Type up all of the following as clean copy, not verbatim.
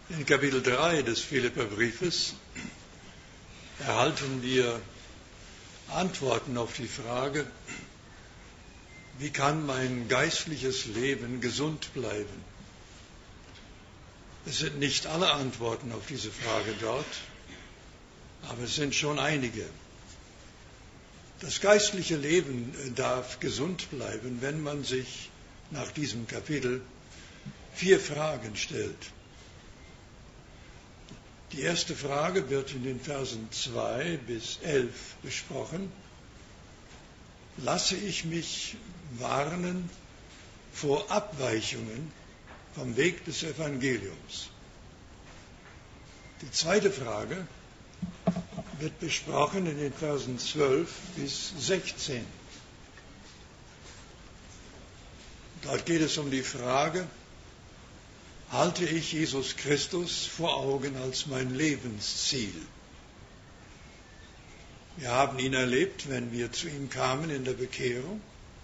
In Kapitel 3 des Philipperbriefes erhalten wir Antworten auf die Frage, wie kann mein geistliches Leben gesund bleiben? Es sind nicht alle Antworten auf diese Frage dort, aber es sind schon einige. Das geistliche Leben darf gesund bleiben, wenn man sich nach diesem Kapitel 4 Fragen stellt. Die erste Frage wird in den Versen 2 bis 11 besprochen. Lasse ich mich warnen vor Abweichungen vom Weg des Evangeliums? Die zweite Frage wird besprochen in den Versen 12 bis 16. Dort geht es um die Frage, halte ich Jesus Christus vor Augen als mein Lebensziel? Wir haben ihn erlebt, wenn wir zu ihm kamen in der Bekehrung,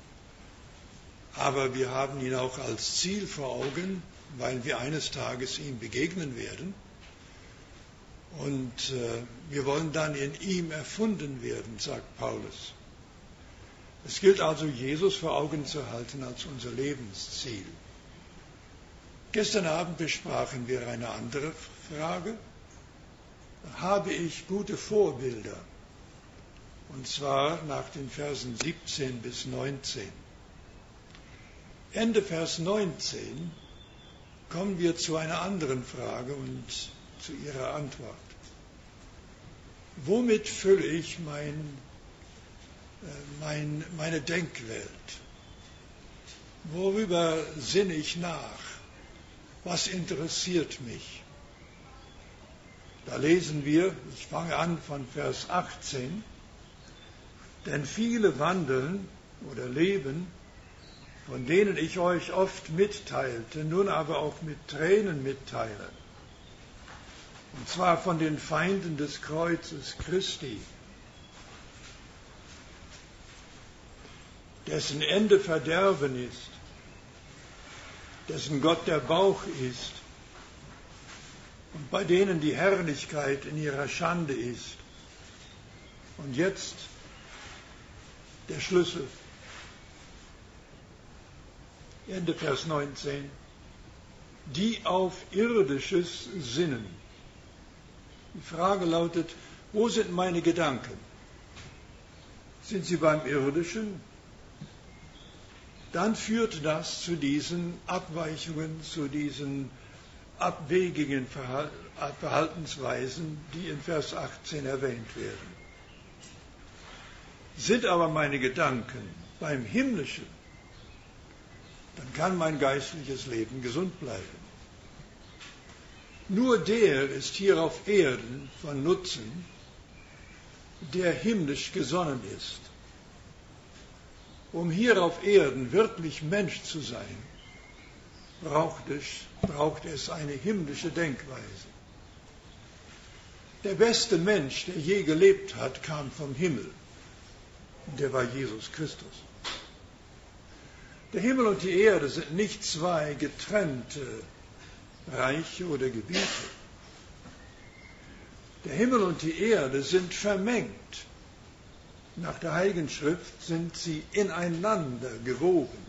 aber wir haben ihn auch als Ziel vor Augen, weil wir eines Tages ihm begegnen werden. Und wir wollen dann in ihm erfunden werden, sagt Paulus. Es gilt also, Jesus vor Augen zu halten als unser Lebensziel. Gestern Abend besprachen wir eine andere Frage. Habe ich gute Vorbilder? Und zwar nach den Versen 17 bis 19. Ende Vers 19 kommen wir zu einer anderen Frage und zu ihrer Antwort. Womit fülle ich meine Denkwelt? Worüber sinne ich nach? Was interessiert mich? Da lesen wir, ich fange an von Vers 18, denn viele wandeln oder leben, von denen ich euch oft mitteilte, nun aber auch mit Tränen mitteile. Und zwar von den Feinden des Kreuzes Christi, dessen Ende Verderben ist, dessen Gott der Bauch ist und bei denen die Herrlichkeit in ihrer Schande ist. Und jetzt der Schlüssel. Ende Vers 19. Die auf Irdisches sinnen. Die Frage lautet, wo sind meine Gedanken? Sind sie beim Irdischen? Dann führt das zu diesen Abweichungen, zu diesen abwegigen Verhaltensweisen, die in Vers 18 erwähnt werden. Sind aber meine Gedanken beim Himmlischen, dann kann mein geistliches Leben gesund bleiben. Nur der ist hier auf Erden von Nutzen, der himmlisch gesonnen ist. Um hier auf Erden wirklich Mensch zu sein, braucht es eine himmlische Denkweise. Der beste Mensch, der je gelebt hat, kam vom Himmel. Und der war Jesus Christus. Der Himmel und die Erde sind nicht zwei getrennte Reiche oder Gebiete. Der Himmel und die Erde sind vermengt. Nach der Heiligen Schrift sind sie ineinander gewoben.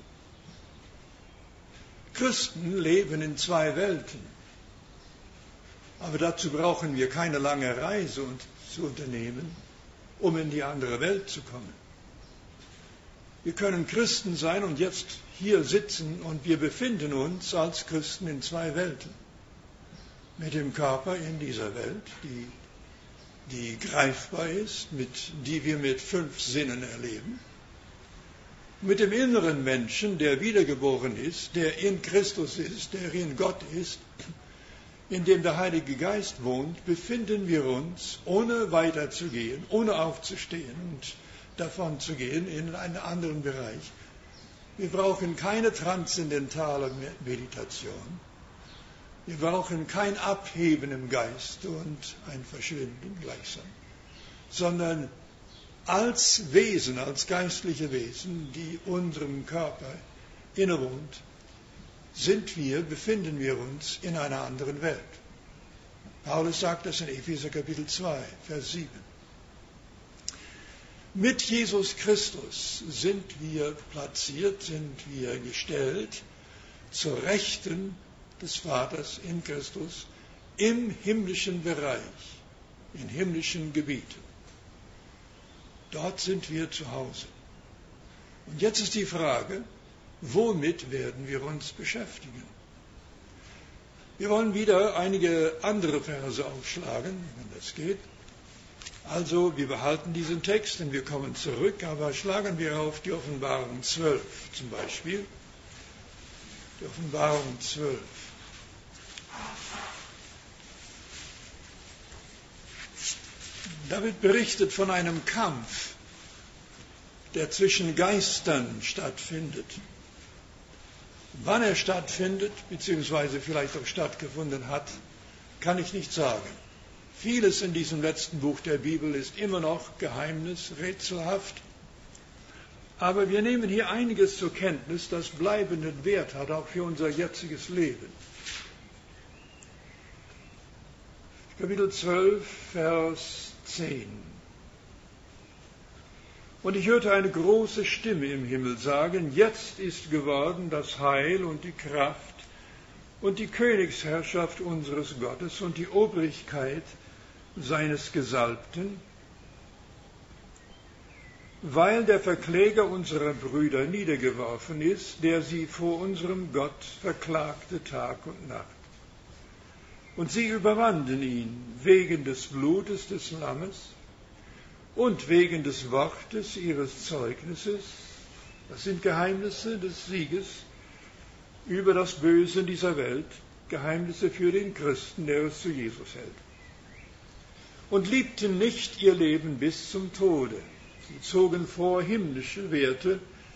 Christen leben in zwei Welten. Aber dazu brauchen wir keine lange Reise zu unternehmen, um in die andere Welt zu kommen. Wir können Christen sein und jetzt hier sitzen und wir befinden uns als Christen in zwei Welten. Mit dem Körper in dieser Welt, die greifbar ist, die wir mit 5 Sinnen erleben. Mit dem inneren Menschen, der wiedergeboren ist, der in Christus ist, der in Gott ist, in dem der Heilige Geist wohnt, befinden wir uns, ohne weiterzugehen, ohne aufzustehen und davon zu gehen in einen anderen Bereich. Wir brauchen keine transzendentale Meditation. Wir brauchen kein Abheben im Geist und ein Verschwinden gleichsam, sondern als Wesen, als geistliche Wesen, die unserem Körper innewohnt, befinden wir uns in einer anderen Welt. Paulus sagt das in Epheser Kapitel 2, Vers 7. Mit Jesus Christus sind wir platziert, sind wir gestellt zur Rechten des Vaters in Christus im himmlischen Bereich, in himmlischen Gebieten. Dort sind wir zu Hause. Und jetzt ist die Frage, womit werden wir uns beschäftigen? Wir wollen wieder einige andere Verse aufschlagen, wenn das geht. Also, wir behalten diesen Text und wir kommen zurück, aber schlagen wir auf die Offenbarung 12 zum Beispiel. Die Offenbarung 12. Da wird berichtet von einem Kampf, der zwischen Geistern stattfindet. Wann er stattfindet, beziehungsweise vielleicht auch stattgefunden hat, kann ich nicht sagen. Vieles in diesem letzten Buch der Bibel ist immer noch Geheimnis, rätselhaft. Aber wir nehmen hier einiges zur Kenntnis, das bleibenden Wert hat, auch für unser jetziges Leben. Kapitel 12, Vers 10. Und ich hörte eine große Stimme im Himmel sagen, jetzt ist geworden das Heil und die Kraft und die Königsherrschaft unseres Gottes und die Obrigkeit seines Gesalbten, weil der Verkläger unserer Brüder niedergeworfen ist, der sie vor unserem Gott verklagte Tag und Nacht. Und sie überwanden ihn wegen des Blutes des Lammes und wegen des Wortes ihres Zeugnisses. Das sind Geheimnisse des Sieges über das Böse in dieser Welt, Geheimnisse für den Christen, der es zu Jesus hält. Und liebten nicht ihr Leben bis zum Tode. Sie zogen himmlische Werte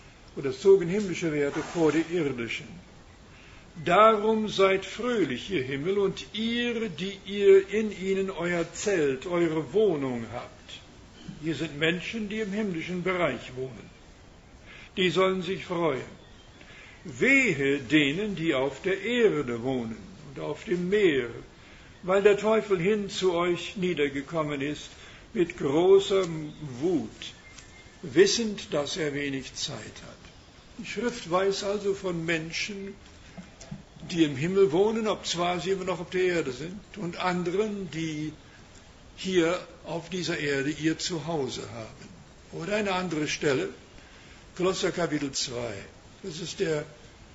vor den irdischen. Darum seid fröhlich, ihr Himmel, und ihr, die ihr in ihnen euer Zelt, eure Wohnung habt. Hier sind Menschen, die im himmlischen Bereich wohnen. Die sollen sich freuen. Wehe denen, die auf der Erde wohnen und auf dem Meer, weil der Teufel hin zu euch niedergekommen ist mit großer Wut, wissend, dass er wenig Zeit hat. Die Schrift weiß also von Menschen, die im Himmel wohnen, obzwar sie immer noch auf der Erde sind, und anderen, die hier auf dieser Erde ihr Zuhause haben. Oder eine andere Stelle, Kolosser Kapitel 2. Das ist der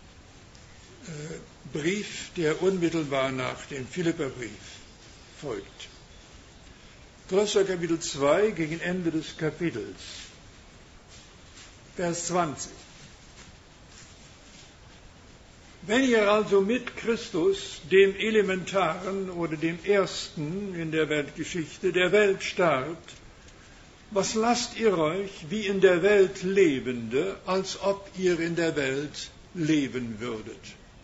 Brief, der unmittelbar nach dem Philipperbrief folgt. Kolosser Kapitel 2 gegen Ende des Kapitels, Vers 20. Wenn ihr also mit Christus, dem Elementaren oder dem Ersten in der Weltgeschichte der Welt starbt, was lasst ihr euch wie in der Welt Lebende, als ob ihr in der Welt leben würdet?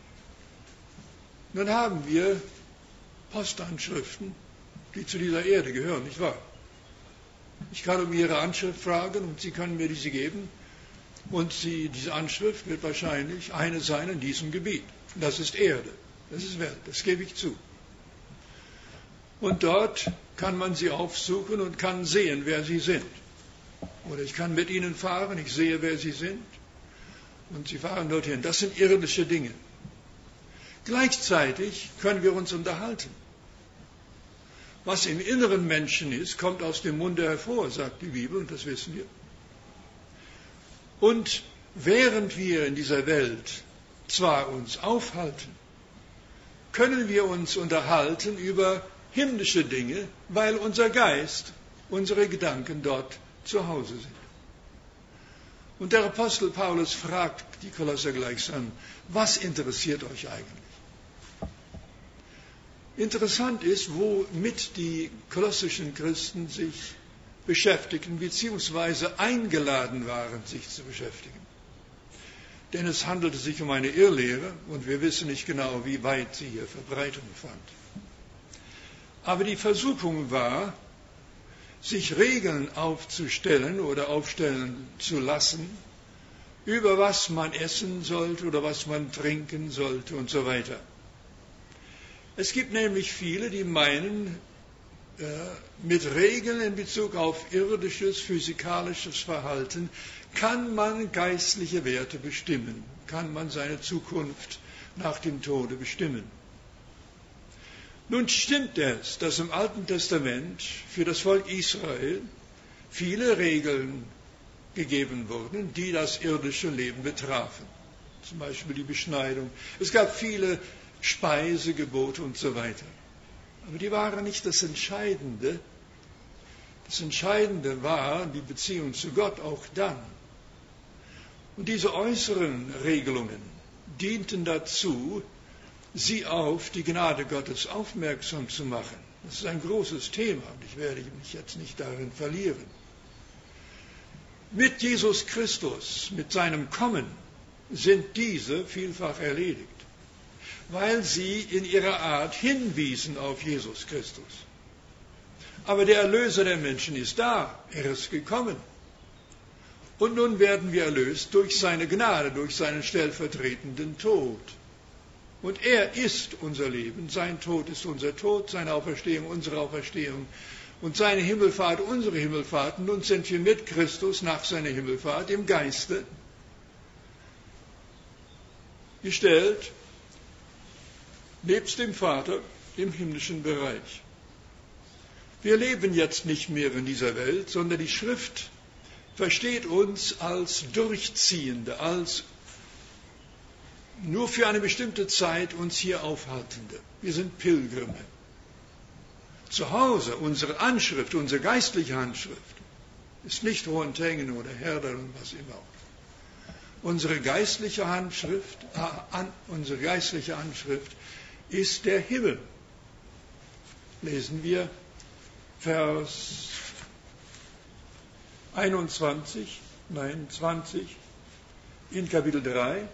Nun haben wir Postanschriften, die zu dieser Erde gehören, nicht wahr? Ich kann um Ihre Anschrift fragen und Sie können mir diese geben. Und diese Anschrift wird wahrscheinlich eine sein in diesem Gebiet. Das ist Erde, das ist Welt, das gebe ich zu. Und dort kann man sie aufsuchen und kann sehen, wer sie sind. Oder ich kann mit ihnen fahren, ich sehe, wer sie sind. Und sie fahren dorthin. Das sind irdische Dinge. Gleichzeitig können wir uns unterhalten. Was im inneren Menschen ist, kommt aus dem Munde hervor, sagt die Bibel, und das wissen wir. Und während wir in dieser Welt zwar uns aufhalten, können wir uns unterhalten über himmlische Dinge, weil unser Geist, unsere Gedanken dort zu Hause sind. Und der Apostel Paulus fragt die Kolosser gleichsam, was interessiert euch eigentlich? Interessant ist, womit die kolossischen Christen sich beschäftigten, beziehungsweise eingeladen waren, sich zu beschäftigen. Denn es handelte sich um eine Irrlehre und wir wissen nicht genau, wie weit sie hier Verbreitung fand. Aber die Versuchung war, sich Regeln aufzustellen oder aufstellen zu lassen, über was man essen sollte oder was man trinken sollte und so weiter. Es gibt nämlich viele, die meinen, mit Regeln in Bezug auf irdisches, physikalisches Verhalten kann man geistliche Werte bestimmen, kann man seine Zukunft nach dem Tode bestimmen. Nun stimmt es, dass im Alten Testament für das Volk Israel viele Regeln gegeben wurden, die das irdische Leben betrafen. Zum Beispiel die Beschneidung. Es gab viele Speisegebote und so weiter. Aber die waren nicht das Entscheidende. Das Entscheidende war die Beziehung zu Gott auch dann. Und diese äußeren Regelungen dienten dazu, sie auf die Gnade Gottes aufmerksam zu machen. Das ist ein großes Thema und ich werde mich jetzt nicht darin verlieren. Mit Jesus Christus, mit seinem Kommen, sind diese vielfach erledigt, weil sie in ihrer Art hinwiesen auf Jesus Christus. Aber der Erlöser der Menschen ist da, er ist gekommen. Und nun werden wir erlöst durch seine Gnade, durch seinen stellvertretenden Tod. Und er ist unser Leben, sein Tod ist unser Tod, seine Auferstehung unsere Auferstehung und seine Himmelfahrt unsere Himmelfahrt. Und nun sind wir mit Christus nach seiner Himmelfahrt im Geiste gestellt, nebst dem Vater im himmlischen Bereich. Wir leben jetzt nicht mehr in dieser Welt, sondern die Schrift versteht uns als Durchziehende, als nur für eine bestimmte Zeit uns hier Aufhaltende. Wir sind Pilgrimme. Zu Hause, unsere Anschrift, unsere geistliche Handschrift, ist nicht Hohentengen oder Herder und was immer auch. Unsere geistliche Handschrift ist der Himmel. Lesen wir Vers 20 in Kapitel 3.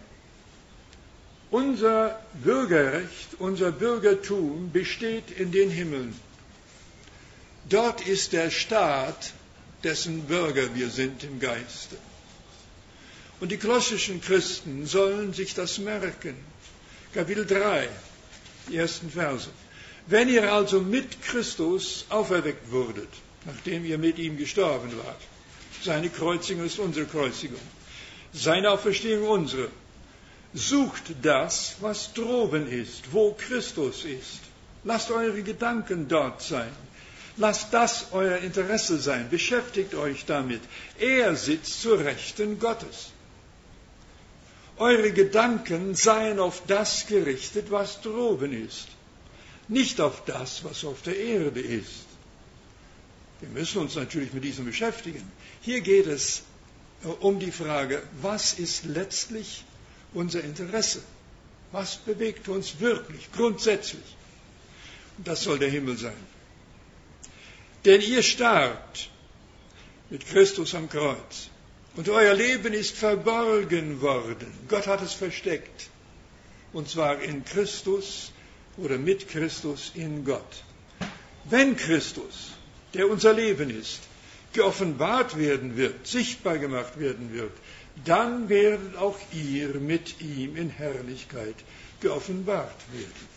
Unser Bürgerrecht, unser Bürgertum besteht in den Himmeln. Dort ist der Staat, dessen Bürger wir sind im Geiste. Und die kolossischen Christen sollen sich das merken. Kapitel 3, die ersten Verse. Wenn ihr also mit Christus auferweckt wurdet, nachdem ihr mit ihm gestorben wart, seine Kreuzigung ist unsere Kreuzigung, seine Auferstehung unsere, sucht das, was droben ist, wo Christus ist. Lasst eure Gedanken dort sein. Lasst das euer Interesse sein. Beschäftigt euch damit. Er sitzt zur Rechten Gottes. Eure Gedanken seien auf das gerichtet, was droben ist. Nicht auf das, was auf der Erde ist. Wir müssen uns natürlich mit diesem beschäftigen. Hier geht es um die Frage, was ist letztlich unser Interesse? Was bewegt uns wirklich, grundsätzlich? Und das soll der Himmel sein. Denn ihr starbt mit Christus am Kreuz. Und euer Leben ist verborgen worden. Gott hat es versteckt. Und zwar in Christus oder mit Christus in Gott. Wenn Christus, der unser Leben ist, geoffenbart werden wird, sichtbar gemacht werden wird, dann werdet auch ihr mit ihm in Herrlichkeit geoffenbart werden.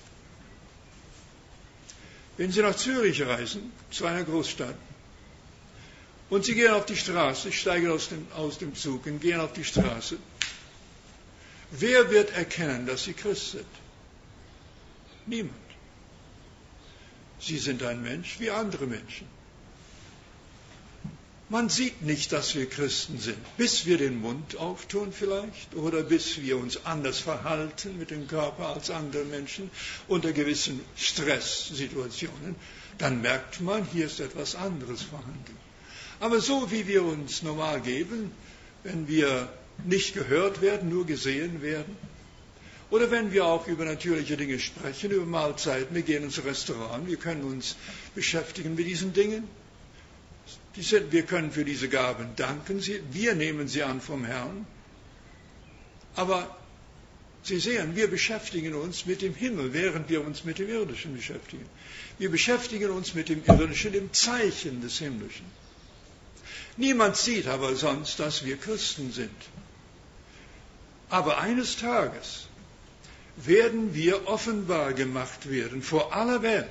Wenn Sie nach Zürich reisen, zu einer Großstadt, und Sie gehen auf die Straße, steigen aus dem Zug und gehen auf die Straße, wer wird erkennen, dass Sie Christ sind? Niemand. Sie sind ein Mensch wie andere Menschen. Man sieht nicht, dass wir Christen sind, bis wir den Mund auftun vielleicht oder bis wir uns anders verhalten mit dem Körper als andere Menschen unter gewissen Stresssituationen. Dann merkt man, hier ist etwas anderes vorhanden. Aber so wie wir uns normal geben, wenn wir nicht gehört werden, nur gesehen werden, oder wenn wir auch über natürliche Dinge sprechen, über Mahlzeiten, wir gehen ins Restaurant, wir können uns beschäftigen mit diesen Dingen. Wir können für diese Gaben danken, wir nehmen sie an vom Herrn. Aber Sie sehen, wir beschäftigen uns mit dem Himmel, während wir uns mit dem Irdischen beschäftigen. Wir beschäftigen uns mit dem Irdischen, dem Zeichen des Himmlischen. Niemand sieht aber sonst, dass wir Christen sind. Aber eines Tages werden wir offenbar gemacht werden vor aller Welt.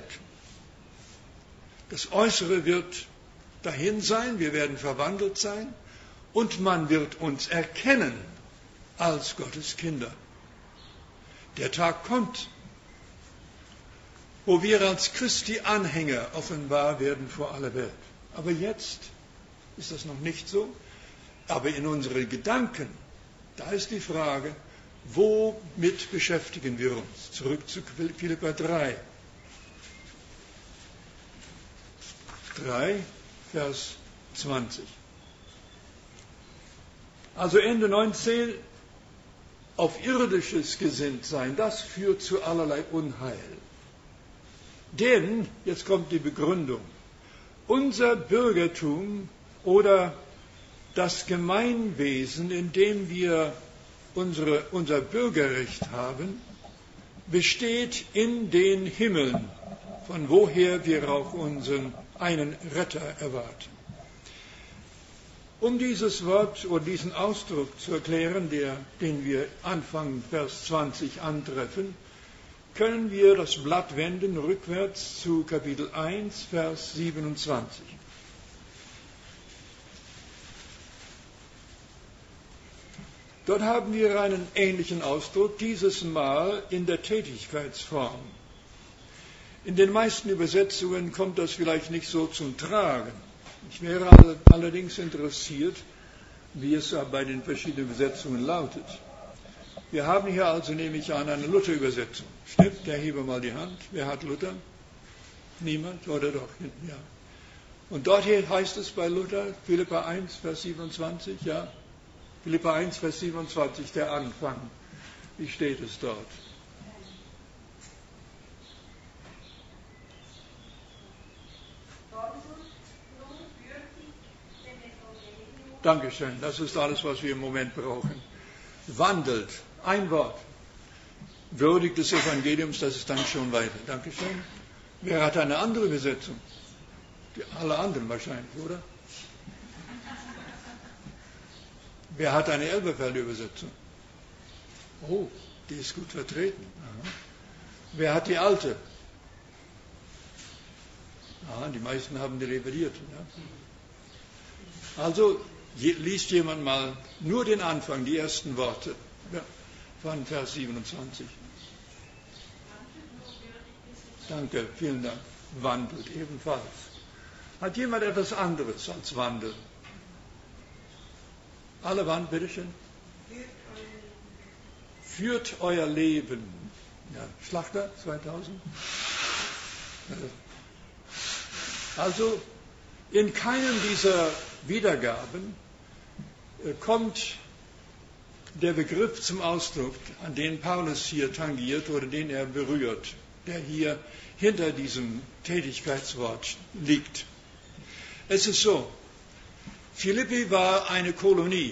Das Äußere wird dahin sein, wir werden verwandelt sein und man wird uns erkennen als Gottes Kinder. Der Tag kommt, wo wir als Christi Anhänger offenbar werden vor aller Welt. Aber jetzt ist das noch nicht so. Aber in unseren Gedanken, da ist die Frage, womit beschäftigen wir uns? Zurück zu Philipper 3. 3, Vers 20. Also Ende 19, auf irdisches gesinnt sein, das führt zu allerlei Unheil. Denn, jetzt kommt die Begründung, unser Bürgertum oder das Gemeinwesen, in dem wir unser Bürgerrecht haben, besteht in den Himmeln, von woher wir auch unseren einen Retter erwarten. Um dieses Wort oder diesen Ausdruck zu erklären, den wir Anfang Vers 20 antreffen, können wir das Blatt wenden rückwärts zu Kapitel 1, Vers 27. Dort haben wir einen ähnlichen Ausdruck, dieses Mal in der Tätigkeitsform. In den meisten Übersetzungen kommt das vielleicht nicht so zum Tragen. Ich wäre allerdings interessiert, wie es bei den verschiedenen Übersetzungen lautet. Wir haben hier also, nehme ich an, eine Luther-Übersetzung. Stimmt? Der hebe mal die Hand. Wer hat Luther? Niemand? Oder doch? Ja. Und dort hier heißt es bei Luther, Philipper 1, Vers 27, ja? Philipper 1, Vers 27, der Anfang. Wie steht es dort? Dankeschön, das ist alles, was wir im Moment brauchen. Wandelt, ein Wort. Würdig des Evangeliums, das ist dann schon weiter. Dankeschön. Wer hat eine andere Übersetzung? Alle anderen wahrscheinlich, oder? Wer hat eine Elberfelder-Übersetzung? Oh, die ist gut vertreten. Aha. Wer hat die alte? Ah, die meisten haben die revidiert. Ja. Also liest jemand mal nur den Anfang, die ersten Worte von Vers 27. Danke, vielen Dank. Wandelt ebenfalls. Hat jemand etwas anderes als wandeln? Alle Wand, bitteschön. Führt euer Leben. Ja, Schlachter 2000. Also in keinem dieser Wiedergaben kommt der Begriff zum Ausdruck, an den Paulus hier tangiert oder den er berührt, der hier hinter diesem Tätigkeitswort liegt. Es ist so, Philippi war eine Kolonie.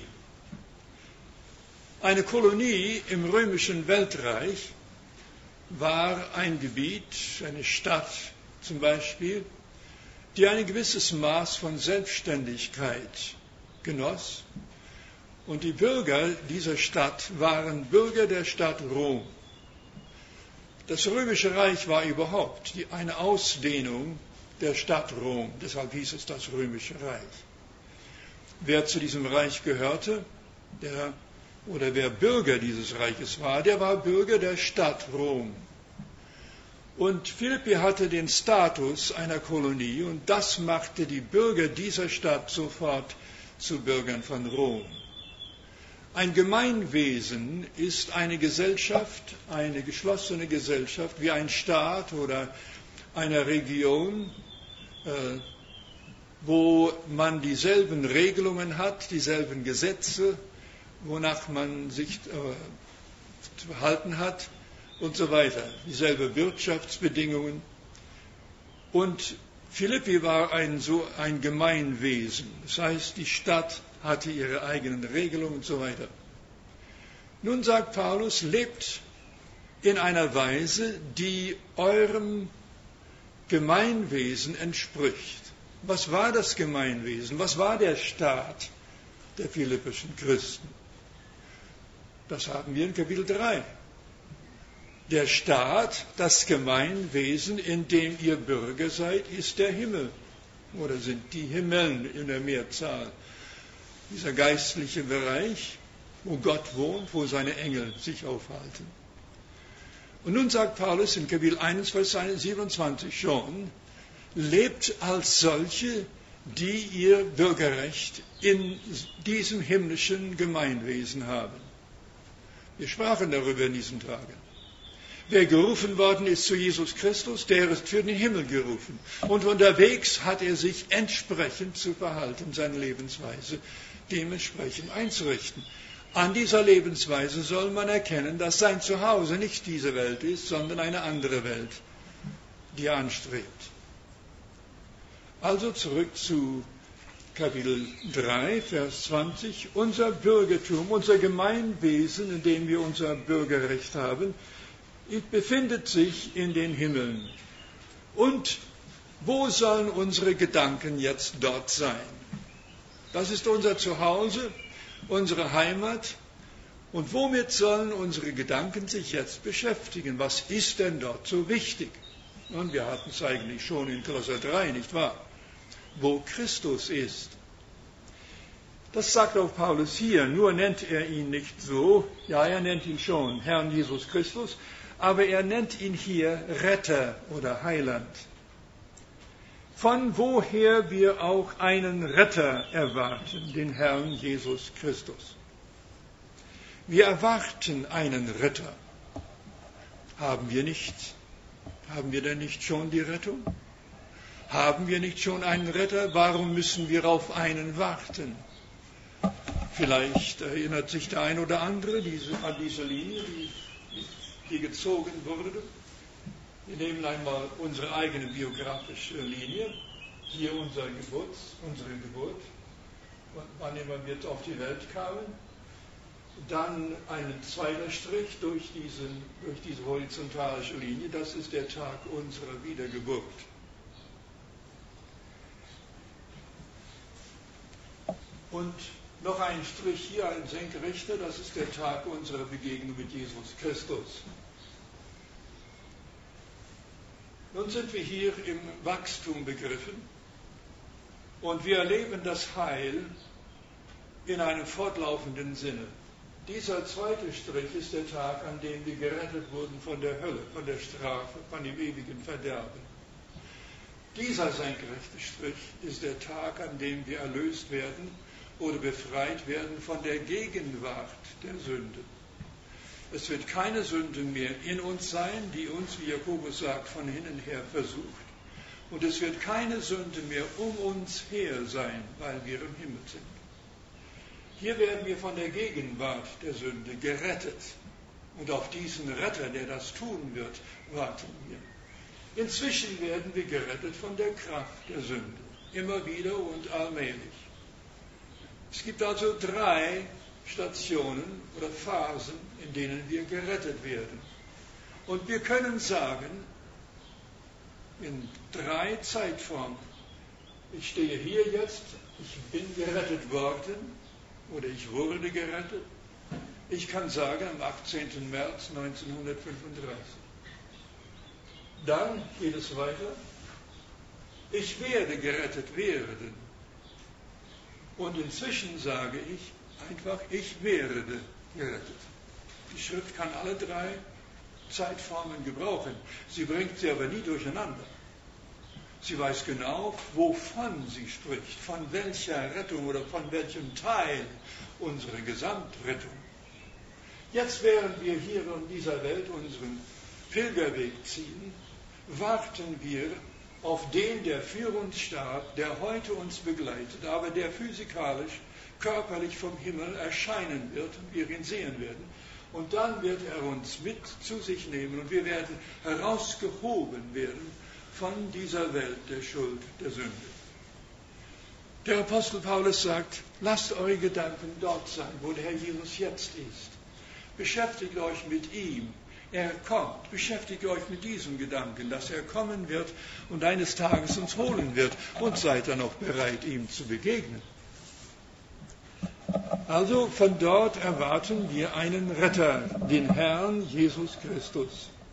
Eine Kolonie im römischen Weltreich war ein Gebiet, eine Stadt zum Beispiel, die ein gewisses Maß von Selbstständigkeit genoss. Und die Bürger dieser Stadt waren Bürger der Stadt Rom. Das Römische Reich war überhaupt eine Ausdehnung der Stadt Rom, deshalb hieß es das Römische Reich. Wer zu diesem Reich gehörte, wer Bürger dieses Reiches war, der war Bürger der Stadt Rom. Und Philippi hatte den Status einer Kolonie und das machte die Bürger dieser Stadt sofort zu Bürgern von Rom. Ein Gemeinwesen ist eine Gesellschaft, eine geschlossene Gesellschaft, wie ein Staat oder eine Region, wo man dieselben Regelungen hat, dieselben Gesetze, wonach man sich zu verhalten hat und so weiter, dieselbe Wirtschaftsbedingungen. Und Philippi war ein Gemeinwesen, das heißt, die Stadt hatte ihre eigenen Regelungen und so weiter. Nun sagt Paulus, lebt in einer Weise, die eurem Gemeinwesen entspricht. Was war das Gemeinwesen? Was war der Staat der philippischen Christen? Das haben wir in Kapitel 3. Der Staat, das Gemeinwesen, in dem ihr Bürger seid, ist der Himmel. Oder sind die Himmeln in der Mehrzahl. Dieser geistliche Bereich, wo Gott wohnt, wo seine Engel sich aufhalten. Und nun sagt Paulus in Kapitel 1, Vers 27 schon, lebt als solche, die ihr Bürgerrecht in diesem himmlischen Gemeinwesen haben. Wir sprachen darüber in diesen Tagen. Wer gerufen worden ist zu Jesus Christus, der ist für den Himmel gerufen. Und unterwegs hat er sich entsprechend zu verhalten, seine Lebensweise dementsprechend einzurichten. An dieser Lebensweise soll man erkennen, dass sein Zuhause nicht diese Welt ist, sondern eine andere Welt, die er anstrebt. Also zurück zu Kapitel 3, Vers 20. Unser Bürgertum, unser Gemeinwesen, in dem wir unser Bürgerrecht haben, befindet sich in den Himmeln. Und wo sollen unsere Gedanken jetzt dort sein? Das ist unser Zuhause, unsere Heimat. Und womit sollen unsere Gedanken sich jetzt beschäftigen? Was ist denn dort so wichtig? Und wir hatten es eigentlich schon in Kolosser 3, nicht wahr? Wo Christus ist. Das sagt auch Paulus hier, nur nennt er ihn nicht so. Ja, er nennt ihn schon Herrn Jesus Christus, aber er nennt ihn hier Retter oder Heiland. Von woher wir auch einen Retter erwarten, den Herrn Jesus Christus. Wir erwarten einen Retter. Haben wir nicht? Haben wir denn nicht schon die Rettung? Haben wir nicht schon einen Retter? Warum müssen wir auf einen warten? Vielleicht erinnert sich der ein oder andere an diese Linie, die gezogen wurde. Wir nehmen einmal unsere eigene biografische Linie. Hier unsere Geburt, wann immer wir auf die Welt kamen. Dann ein zweiter Strich durch diese horizontale Linie, das ist der Tag unserer Wiedergeburt. Und noch ein Strich hier, ein senkrechter, das ist der Tag unserer Begegnung mit Jesus Christus. Nun sind wir hier im Wachstum begriffen und wir erleben das Heil in einem fortlaufenden Sinne. Dieser zweite Strich ist der Tag, an dem wir gerettet wurden von der Hölle, von der Strafe, von dem ewigen Verderben. Dieser senkrechte Strich ist der Tag, an dem wir erlöst werden oder befreit werden von der Gegenwart der Sünde. Es wird keine Sünde mehr in uns sein, die uns, wie Jakobus sagt, von innen her versucht. Und es wird keine Sünde mehr um uns her sein, weil wir im Himmel sind. Hier werden wir von der Gegenwart der Sünde gerettet. Und auf diesen Retter, der das tun wird, warten wir. Inzwischen werden wir gerettet von der Kraft der Sünde. Immer wieder und allmählich. Es gibt also 3 Stationen oder Phasen, in denen wir gerettet werden. Und wir können sagen, in 3 Zeitformen, ich stehe hier jetzt, ich bin gerettet worden oder ich wurde gerettet. Ich kann sagen, am 18. März 1935. Dann geht es weiter, ich werde gerettet werden. Und inzwischen sage ich einfach, ich werde gerettet. Die Schrift kann alle 3 Zeitformen gebrauchen. Sie bringt sie aber nie durcheinander. Sie weiß genau, wovon sie spricht, von welcher Rettung oder von welchem Teil unserer Gesamtrettung. Jetzt, während wir hier in dieser Welt unseren Pilgerweg ziehen, warten wir auf den, der für uns starb, der heute uns begleitet, aber der physikalisch, körperlich vom Himmel erscheinen wird und wir ihn sehen werden. Und dann wird er uns mit zu sich nehmen und wir werden herausgehoben werden von dieser Welt der Schuld, der Sünde. Der Apostel Paulus sagt, lasst eure Gedanken dort sein, wo der Herr Jesus jetzt ist. Beschäftigt euch mit ihm. Er kommt. Beschäftigt euch mit diesem Gedanken, dass er kommen wird und eines Tages uns holen wird und seid dann auch bereit, ihm zu begegnen. Also von dort erwarten wir einen Retter, den Herrn Jesus Christus.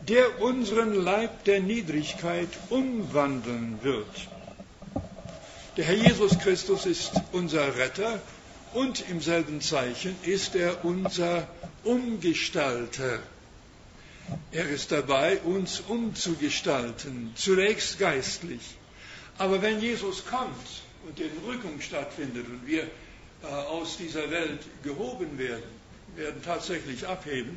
der unseren Leib der Niedrigkeit umwandeln wird. Der Herr Jesus Christus ist unser Retter und im selben Zeichen ist er unser Umgestalter. Er ist dabei, uns umzugestalten, zunächst geistlich. Aber wenn Jesus kommt und die Entrückung stattfindet und wir aus dieser Welt gehoben werden tatsächlich abheben,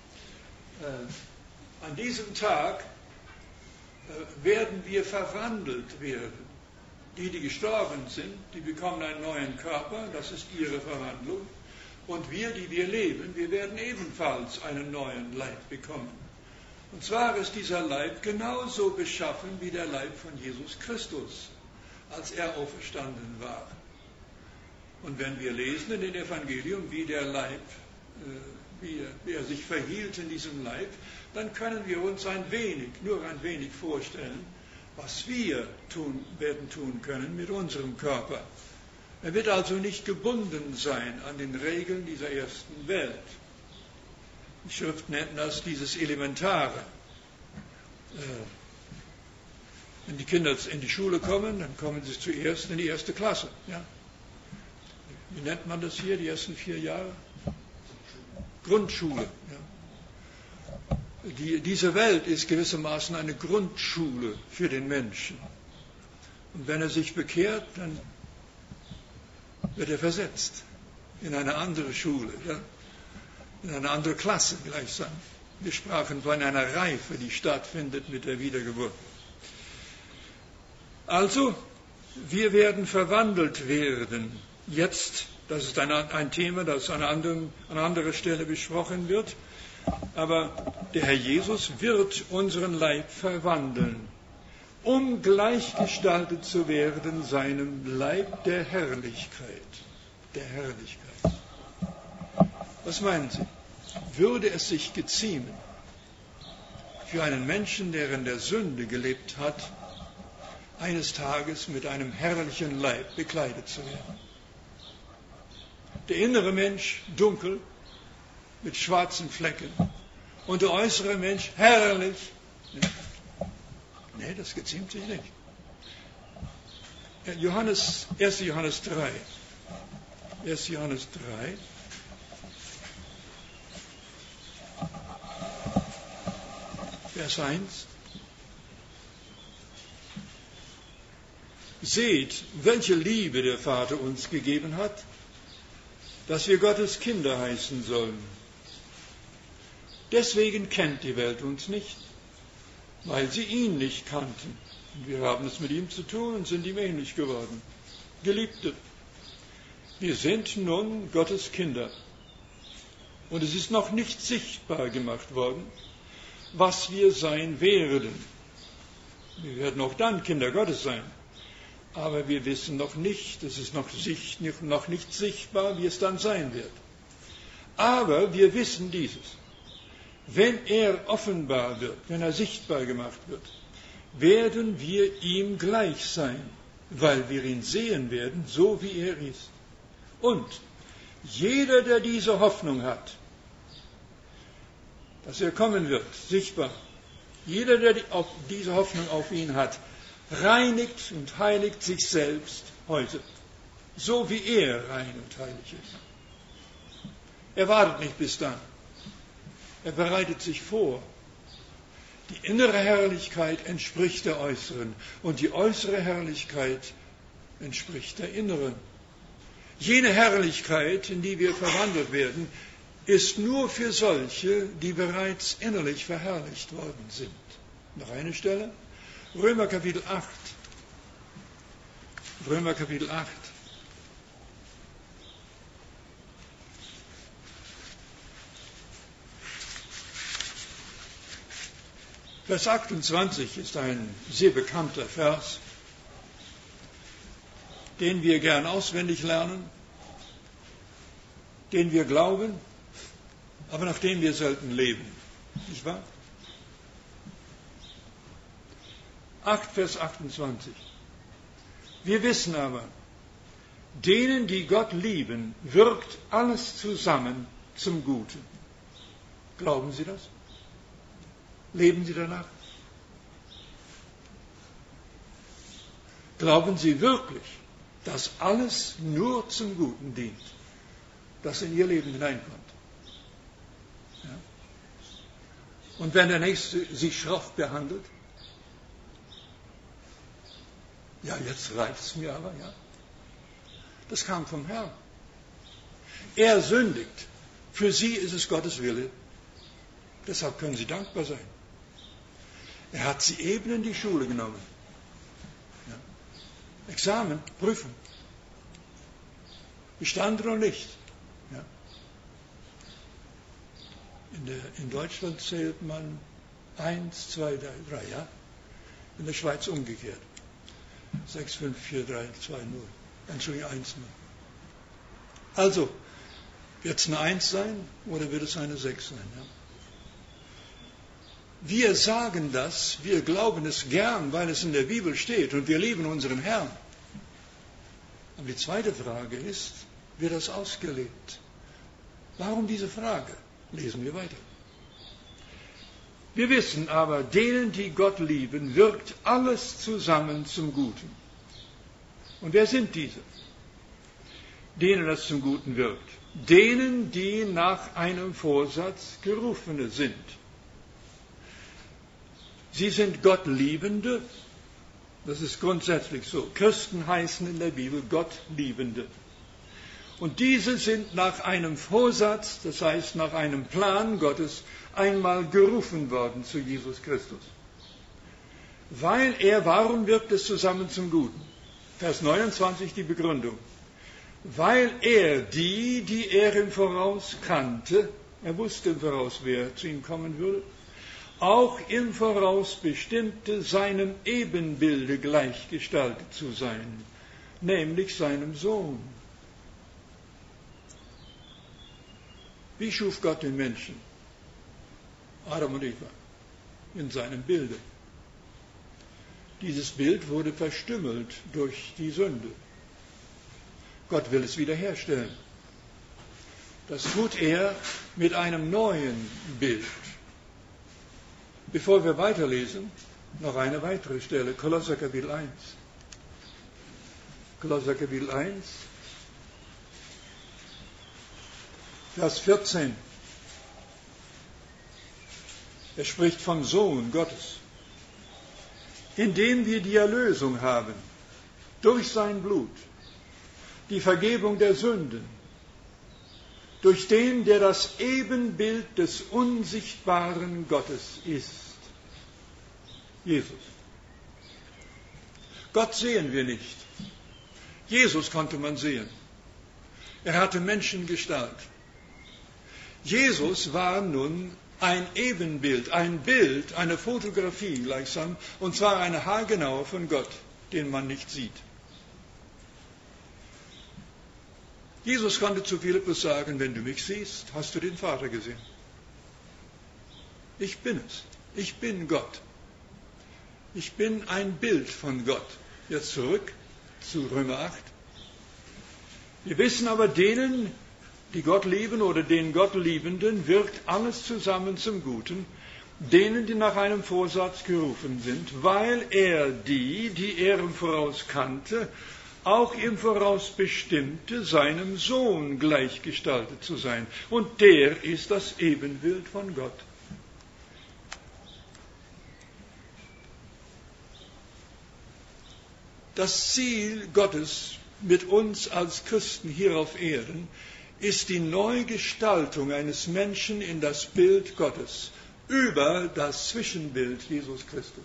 an diesem Tag werden wir verwandelt werden. Die gestorben sind, die bekommen einen neuen Körper, das ist ihre Verwandlung. Und wir, die wir leben, wir werden ebenfalls einen neuen Leib bekommen. Und zwar ist dieser Leib genauso beschaffen wie der Leib von Jesus Christus, als er auferstanden war. Und wenn wir lesen in dem Evangelium, wie der Leib, wie er sich verhielt in diesem Leib, dann können wir uns nur ein wenig vorstellen, was wir werden tun können mit unserem Körper. Er wird also nicht gebunden sein an den Regeln dieser ersten Welt. Die Schrift nennt das dieses Elementare. Wenn die Kinder in die Schule kommen, dann kommen sie zuerst in die erste Klasse. Ja? Wie nennt man das hier, die ersten 4 Jahre? Grundschule. Ja? Diese Welt ist gewissermaßen eine Grundschule für den Menschen. Und wenn er sich bekehrt, dann wird er versetzt in eine andere Schule, ja? In eine andere Klasse gleichsam. Wir sprachen von einer Reife, die stattfindet mit der Wiedergeburt. Also, wir werden verwandelt werden. Jetzt, das ist ein Thema, das an anderer Stelle besprochen wird. Aber der Herr Jesus wird unseren Leib verwandeln, um gleichgestaltet zu werden seinem Leib der Herrlichkeit. Der Herrlichkeit. Was meinen Sie? Würde es sich geziemen, für einen Menschen, der in der Sünde gelebt hat, eines Tages mit einem herrlichen Leib bekleidet zu werden? Der innere Mensch dunkel, mit schwarzen Flecken. Und der äußere Mensch herrlich. Nee, das geziemt sich nicht. 1. Johannes 3. 1. Johannes 3. Vers 1. Seht, welche Liebe der Vater uns gegeben hat, dass wir Gottes Kinder heißen sollen. Deswegen kennt die Welt uns nicht, weil sie ihn nicht kannten. Und wir haben es mit ihm zu tun und sind ihm ähnlich geworden. Geliebte, wir sind nun Gottes Kinder. Und es ist noch nicht sichtbar gemacht worden, was wir sein werden. Wir werden auch dann Kinder Gottes sein. Aber wir wissen noch nicht, es ist noch nicht sichtbar, wie es dann sein wird. Aber wir wissen dieses. Wenn er offenbar wird, wenn er sichtbar gemacht wird, werden wir ihm gleich sein, weil wir ihn sehen werden, so wie er ist. Und jeder, der diese Hoffnung hat, dass er kommen wird, sichtbar, jeder, der diese Hoffnung auf ihn hat, reinigt und heiligt sich selbst heute, so wie er rein und heilig ist. Er wartet nicht bis dann. Er bereitet sich vor. Die innere Herrlichkeit entspricht der äußeren und die äußere Herrlichkeit entspricht der inneren. Jene Herrlichkeit, in die wir verwandelt werden, ist nur für solche, die bereits innerlich verherrlicht worden sind. Noch eine Stelle. Römer Kapitel 8. Römer Kapitel 8. Vers 28 ist ein sehr bekannter Vers, den wir gern auswendig lernen, den wir glauben, aber nach dem wir selten leben. Nicht wahr? 8, Vers 28. Wir wissen aber, denen, die Gott lieben, wirkt alles zusammen zum Guten. Glauben Sie das? Leben Sie danach? Glauben Sie wirklich, dass alles nur zum Guten dient, das in Ihr Leben hineinkommt? Ja? Und wenn der Nächste Sie schroff behandelt? Ja, jetzt reicht es mir aber, ja. Das kam vom Herrn. Er sündigt. Für Sie ist es Gottes Wille. Deshalb können Sie dankbar sein. Er hat Sie eben in die Schule genommen. Ja. Examen, Prüfung. Bestanden oder nicht. Ja. In Deutschland zählt man 1, 2, 3, ja? In der Schweiz umgekehrt. 6, 5, 4, 3, 2, 0. Entschuldigung, 1, 0. Also, wird es eine 1 sein oder wird es eine 6 sein? Ja? Wir sagen das, wir glauben es gern, weil es in der Bibel steht und wir lieben unseren Herrn. Aber die zweite Frage ist, wird das ausgelebt? Warum diese Frage? Lesen wir weiter. Wir wissen aber, denen, die Gott lieben, wirkt alles zusammen zum Guten. Und wer sind diese? Denen das zum Guten wirkt. Denen, die nach einem Vorsatz Gerufene sind. Sie sind Gottliebende. Das ist grundsätzlich so. Christen heißen in der Bibel Gottliebende. Und diese sind nach einem Vorsatz, das heißt nach einem Plan Gottes, einmal gerufen worden zu Jesus Christus. Warum wirkt es zusammen zum Guten? Vers 29 die Begründung. Weil er die er im Voraus kannte, er wusste im Voraus, wer zu ihm kommen würde, auch im Voraus bestimmte, seinem Ebenbilde gleichgestaltet zu sein, nämlich seinem Sohn. Wie schuf Gott den Menschen? Adam und Eva, in seinem Bilde. Dieses Bild wurde verstümmelt durch die Sünde. Gott will es wiederherstellen. Das tut er mit einem neuen Bild. Bevor wir weiterlesen, noch eine weitere Stelle, Kolosser Kapitel 1. Kolosser Kapitel 1, Vers 14. Er spricht vom Sohn Gottes. Indem wir die Erlösung haben, durch sein Blut, die Vergebung der Sünden, durch den, der das Ebenbild des unsichtbaren Gottes ist. Jesus. Gott sehen wir nicht. Jesus konnte man sehen. Er hatte Menschengestalt. Jesus war nun ein Ebenbild, ein Bild, eine Fotografie gleichsam, und zwar eine haargenaue von Gott, den man nicht sieht. Jesus konnte zu Philippus sagen, wenn du mich siehst, hast du den Vater gesehen. Ich bin es. Ich bin Gott. Ich bin ein Bild von Gott. Jetzt zurück zu Römer 8. Wir wissen aber, denen, die Gott lieben oder den Gottliebenden, wirkt alles zusammen zum Guten, denen, die nach einem Vorsatz gerufen sind, weil er die er im Voraus kannte, auch im Voraus bestimmte, seinem Sohn gleichgestaltet zu sein. Und der ist das Ebenbild von Gott. Das Ziel Gottes mit uns als Christen hier auf Erden ist die Neugestaltung eines Menschen in das Bild Gottes über das Zwischenbild Jesus Christus.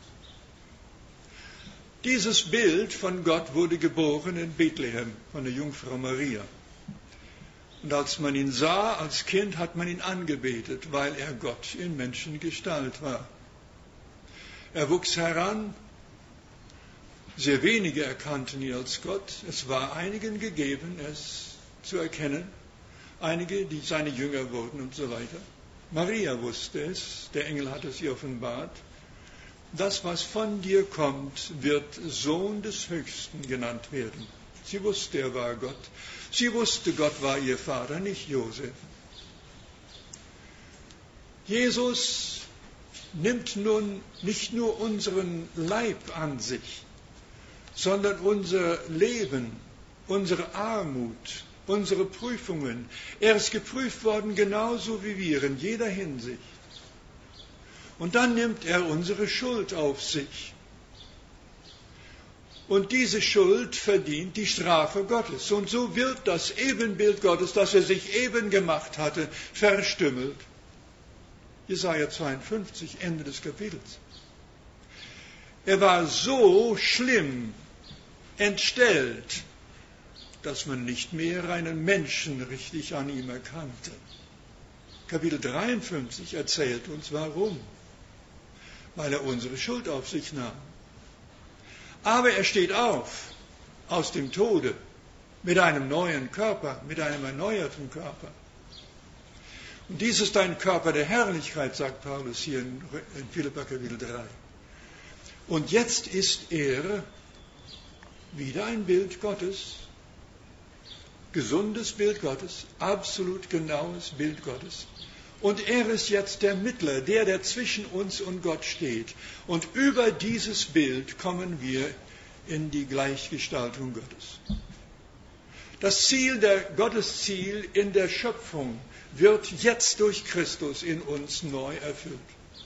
Dieses Bild von Gott wurde geboren in Bethlehem von der Jungfrau Maria. Und als man ihn sah, als Kind, hat man ihn angebetet, weil er Gott in Menschengestalt war. Er wuchs heran, sehr wenige erkannten ihn als Gott. Es war einigen gegeben, es zu erkennen, einige, die seine Jünger wurden und so weiter. Maria wusste es, der Engel hat es ihr offenbart. Das, was von dir kommt, wird Sohn des Höchsten genannt werden. Sie wusste, er war Gott. Sie wusste, Gott war ihr Vater, nicht Josef. Jesus nimmt nun nicht nur unseren Leib an sich, sondern unser Leben, unsere Armut, unsere Prüfungen. Er ist geprüft worden, genauso wie wir, in jeder Hinsicht. Und dann nimmt er unsere Schuld auf sich. Und diese Schuld verdient die Strafe Gottes. Und so wird das Ebenbild Gottes, das er sich eben gemacht hatte, verstümmelt. Jesaja 52, Ende des Kapitels. Er war so schlimm entstellt, dass man nicht mehr einen Menschen richtig an ihm erkannte. Kapitel 53 erzählt uns warum. Weil er unsere Schuld auf sich nahm. Aber er steht auf aus dem Tode mit einem neuen Körper, mit einem erneuerten Körper. Und dies ist ein Körper der Herrlichkeit, sagt Paulus hier in Philipper Kapitel 3. Und jetzt ist er wieder ein Bild Gottes, gesundes Bild Gottes, absolut genaues Bild Gottes. Und er ist jetzt der Mittler, der zwischen uns und Gott steht. Und über dieses Bild kommen wir in die Gleichgestaltung Gottes. Das Ziel, Gottes Ziel in der Schöpfung wird jetzt durch Christus in uns neu erfüllt.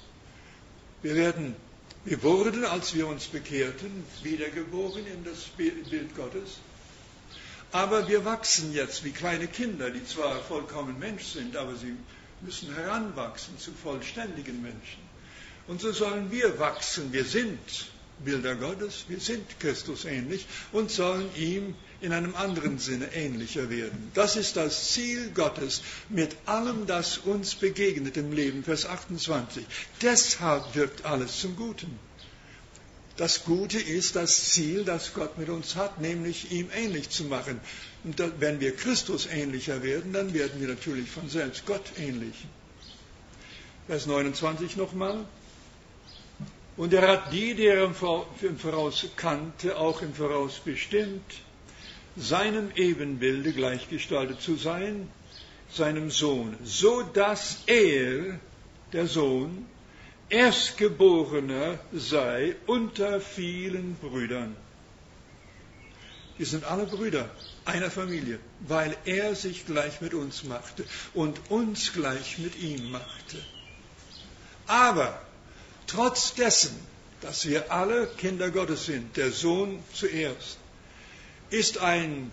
Wir wurden, als wir uns bekehrten, wiedergeboren in das Bild Gottes. Aber wir wachsen jetzt wie kleine Kinder, die zwar vollkommen Mensch sind, aber sie müssen heranwachsen zu vollständigen Menschen. Und so sollen wir wachsen. Wir sind Bilder Gottes, wir sind Christus ähnlich und sollen ihm in einem anderen Sinne ähnlicher werden. Das ist das Ziel Gottes mit allem, das uns begegnet im Leben. Vers 28. Deshalb wirkt alles zum Guten. Das Gute ist das Ziel, das Gott mit uns hat, nämlich ihm ähnlich zu machen. Und wenn wir Christus ähnlicher werden, dann werden wir natürlich von selbst Gott ähnlich. Vers 29 nochmal. Und er hat die, die er im Voraus kannte, auch im Voraus bestimmt, seinem Ebenbilde gleichgestaltet zu sein, seinem Sohn, so dass er, der Sohn, Erstgeborener sei unter vielen Brüdern. Wir sind alle Brüder einer Familie, weil er sich gleich mit uns machte und uns gleich mit ihm machte. Aber trotz dessen, dass wir alle Kinder Gottes sind, der Sohn zuerst, ist ein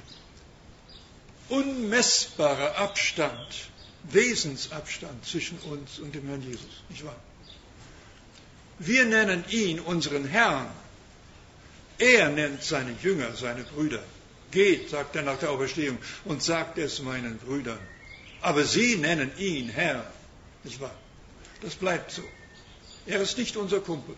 unmessbarer Abstand, Wesensabstand zwischen uns und dem Herrn Jesus, nicht wahr? Wir nennen ihn unseren Herrn. Er nennt seine Jünger, seine Brüder. Geht, sagt er nach der Auferstehung, und sagt es meinen Brüdern. Aber sie nennen ihn Herr, nicht wahr? Das bleibt so. Er ist nicht unser Kumpel.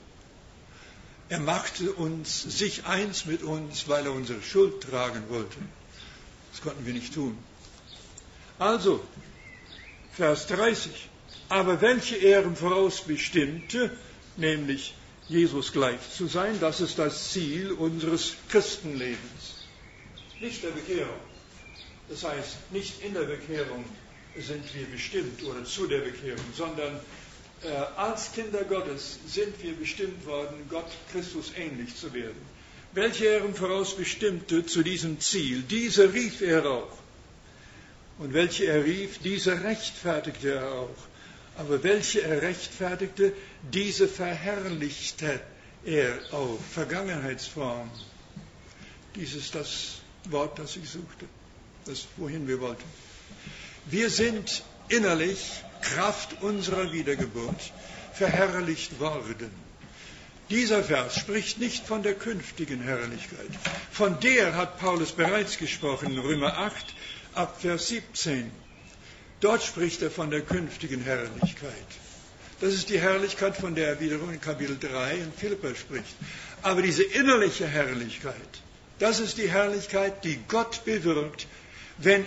Er machte sich eins mit uns, weil er unsere Schuld tragen wollte. Das konnten wir nicht tun. Also, Vers 30. Aber welche er im Voraus bestimmte, nämlich Jesus gleich zu sein, das ist das Ziel unseres Christenlebens. Nicht der Bekehrung. Das heißt, nicht in der Bekehrung sind wir bestimmt oder zu der Bekehrung, sondern als Kinder Gottes sind wir bestimmt worden, Gott Christus ähnlich zu werden. Welche er im Voraus bestimmte zu diesem Ziel, diese rief er auch. Und welche er rief, diese rechtfertigte er auch. Aber welche er rechtfertigte, diese verherrlichte er auch. Vergangenheitsform. Dies ist das Wort, das ich suchte, das wohin wir wollten. Wir sind innerlich, Kraft unserer Wiedergeburt, verherrlicht worden. Dieser Vers spricht nicht von der künftigen Herrlichkeit. Von der hat Paulus bereits gesprochen, in Römer 8, ab Vers 17. Dort spricht er von der künftigen Herrlichkeit. Das ist die Herrlichkeit, von der er wiederum in Kapitel 3 in Philipper spricht. Aber diese innerliche Herrlichkeit, das ist die Herrlichkeit, die Gott bewirkt, wenn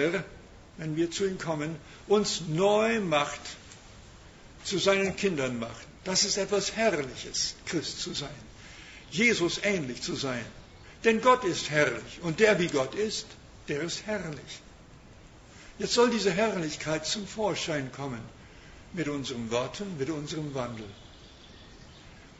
wir zu ihm kommen, uns neu macht, zu seinen Kindern macht. Das ist etwas Herrliches, Christ zu sein, Jesus ähnlich zu sein. Denn Gott ist herrlich und der, wie Gott ist, der ist herrlich. Jetzt soll diese Herrlichkeit zum Vorschein kommen mit unseren Worten, mit unserem Wandel.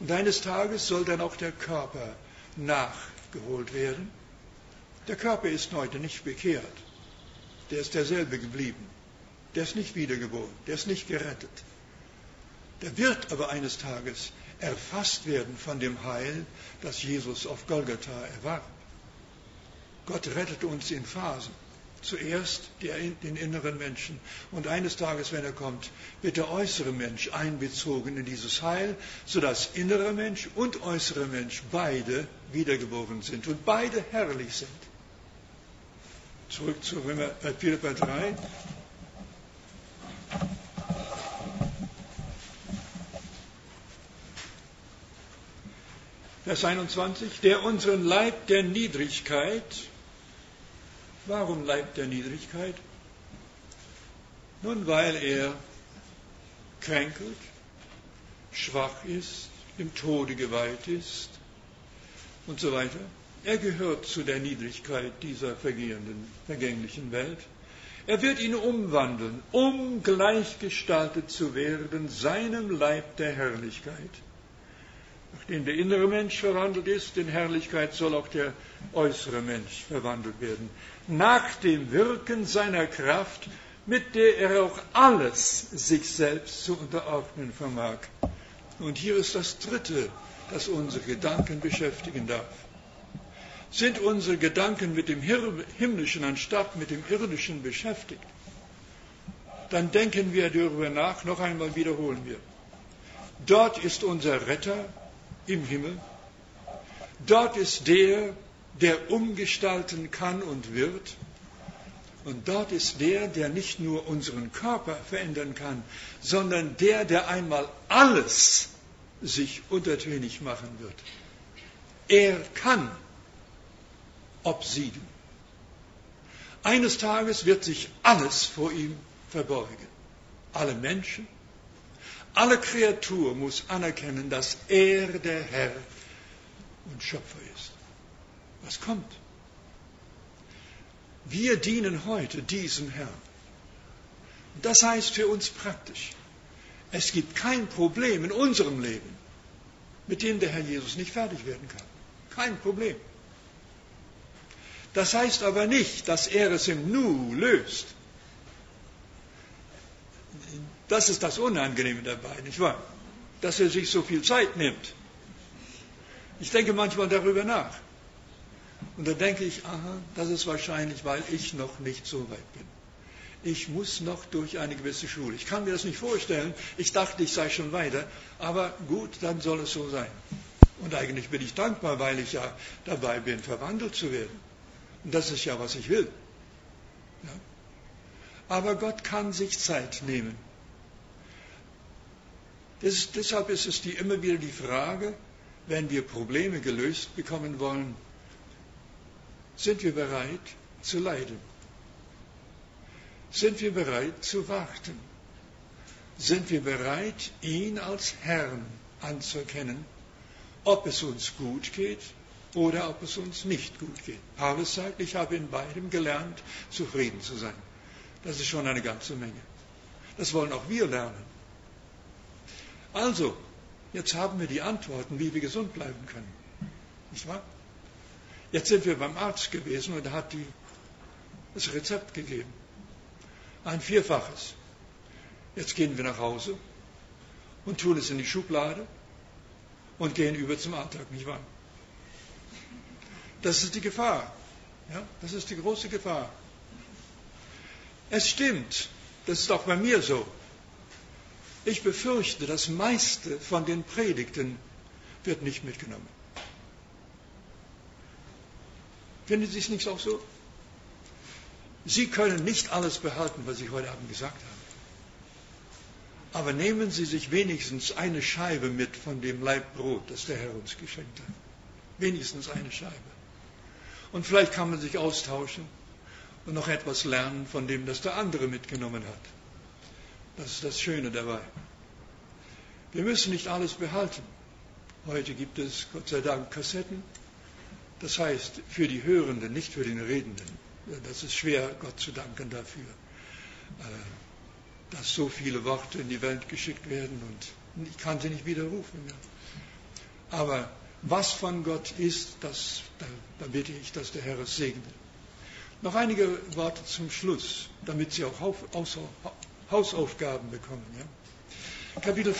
Und eines Tages soll dann auch der Körper nachgeholt werden. Der Körper ist heute nicht bekehrt. Der ist derselbe geblieben. Der ist nicht wiedergeboren. Der ist nicht gerettet. Der wird aber eines Tages erfasst werden von dem Heil, das Jesus auf Golgatha erwarb. Gott rettet uns in Phasen. Zuerst den inneren Menschen. Und eines Tages, wenn er kommt, wird der äußere Mensch einbezogen in dieses Heil, sodass innerer Mensch und äußerer Mensch beide wiedergeboren sind und beide herrlich sind. Zurück zu Philipper 3. Vers 21. Der unseren Leib der Niedrigkeit. Warum Leib der Niedrigkeit? Nun, weil er kränkelt, schwach ist, im Tode geweiht ist und so weiter. Er gehört zu der Niedrigkeit dieser vergänglichen Welt. Er wird ihn umwandeln, um gleichgestaltet zu werden, seinem Leib der Herrlichkeit. Nachdem der innere Mensch verwandelt ist, in Herrlichkeit soll auch der äußere Mensch verwandelt werden. Nach dem Wirken seiner Kraft, mit der er auch alles sich selbst zu unterordnen vermag. Und hier ist das Dritte, das unsere Gedanken beschäftigen darf. Sind unsere Gedanken mit dem Himmlischen anstatt mit dem Irdischen beschäftigt, dann denken wir darüber nach, noch einmal wiederholen wir. Dort ist unser Retter im Himmel. Dort ist der umgestalten kann und wird. Und dort ist der nicht nur unseren Körper verändern kann, sondern der einmal alles sich untertänig machen wird. Er kann obsiegen. Eines Tages wird sich alles vor ihm verbeugen. Alle Menschen, alle Kreatur muss anerkennen, dass er der Herr und Schöpfer ist. Was kommt? Wir dienen heute diesem Herrn. Das heißt für uns praktisch, es gibt kein Problem in unserem Leben, mit dem der Herr Jesus nicht fertig werden kann. Kein Problem. Das heißt aber nicht, dass er es im Nu löst. Das ist das Unangenehme dabei, nicht wahr? Dass er sich so viel Zeit nimmt. Ich denke manchmal darüber nach. Und dann denke ich, das ist wahrscheinlich, weil ich noch nicht so weit bin. Ich muss noch durch eine gewisse Schule. Ich kann mir das nicht vorstellen. Ich dachte, ich sei schon weiter. Aber gut, dann soll es so sein. Und eigentlich bin ich dankbar, weil ich ja dabei bin, verwandelt zu werden. Und das ist ja, was ich will. Ja. Aber Gott kann sich Zeit nehmen. Deshalb ist es immer wieder die Frage, wenn wir Probleme gelöst bekommen wollen, sind wir bereit zu leiden? Sind wir bereit zu warten? Sind wir bereit, ihn als Herrn anzuerkennen, ob es uns gut geht oder ob es uns nicht gut geht? Paulus sagt, ich habe in beidem gelernt, zufrieden zu sein. Das ist schon eine ganze Menge. Das wollen auch wir lernen. Also, jetzt haben wir die Antworten, wie wir gesund bleiben können. Nicht wahr? Jetzt sind wir beim Arzt gewesen und er hat das Rezept gegeben. Ein 4-faches. Jetzt gehen wir nach Hause und tun es in die Schublade und gehen über zum Alltag, nicht wahr? Das ist die Gefahr. Ja, das ist die große Gefahr. Es stimmt, das ist auch bei mir so. Ich befürchte, das meiste von den Predigten wird nicht mitgenommen. Finden Sie es nicht auch so? Sie können nicht alles behalten, was ich heute Abend gesagt habe. Aber nehmen Sie sich wenigstens eine Scheibe mit von dem Laib Brot, das der Herr uns geschenkt hat. Wenigstens eine Scheibe. Und vielleicht kann man sich austauschen und noch etwas lernen von dem, das der andere mitgenommen hat. Das ist das Schöne dabei. Wir müssen nicht alles behalten. Heute gibt es, Gott sei Dank, Kassetten. Das heißt, für die Hörenden, nicht für den Redenden. Das ist schwer, Gott zu danken dafür, dass so viele Worte in die Welt geschickt werden und ich kann sie nicht widerrufen. Aber was von Gott ist, da bitte ich, dass der Herr es segnet. Noch einige Worte zum Schluss, damit Sie auch Hausaufgaben bekommen. Ja? Kapitel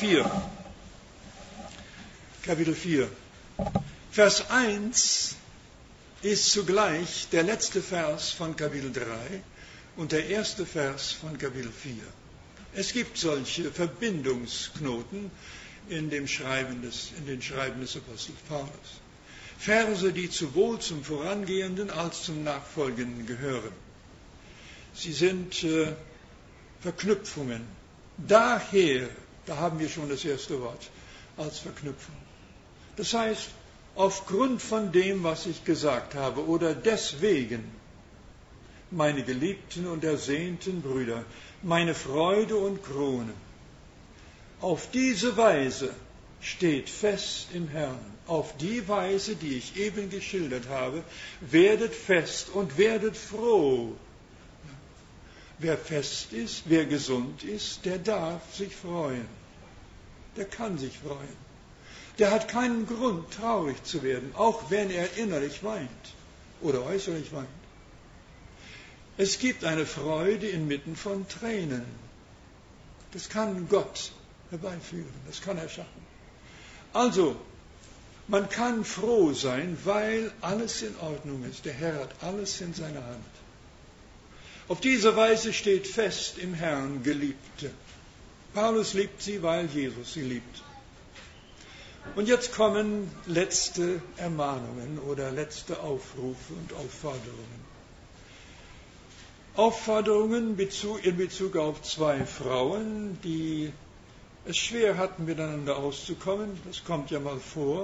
4. Vers 1 ist zugleich der letzte Vers von Kapitel 3 und der erste Vers von Kapitel 4. Es gibt solche Verbindungsknoten in den Schreiben des Apostels Paulus. Verse, die sowohl zum Vorangehenden als zum Nachfolgenden gehören. Sie sind Verknüpfungen. Daher, da haben wir schon das erste Wort, als Verknüpfung. Das heißt, aufgrund von dem, was ich gesagt habe, oder deswegen, meine geliebten und ersehnten Brüder, meine Freude und Krone, auf diese Weise steht fest im Herrn. Auf die Weise, die ich eben geschildert habe, werdet fest und werdet froh. Wer fest ist, wer gesund ist, der darf sich freuen. Der kann sich freuen. Der hat keinen Grund, traurig zu werden, auch wenn er innerlich weint oder äußerlich weint. Es gibt eine Freude inmitten von Tränen. Das kann Gott herbeiführen, das kann er schaffen. Also, man kann froh sein, weil alles in Ordnung ist. Der Herr hat alles in seiner Hand. Auf diese Weise steht fest im Herrn, Geliebte. Paulus liebt sie, weil Jesus sie liebt. Und jetzt kommen letzte Ermahnungen oder letzte Aufrufe und Aufforderungen. Aufforderungen in Bezug auf zwei Frauen, die es schwer hatten, miteinander auszukommen. Das kommt ja mal vor.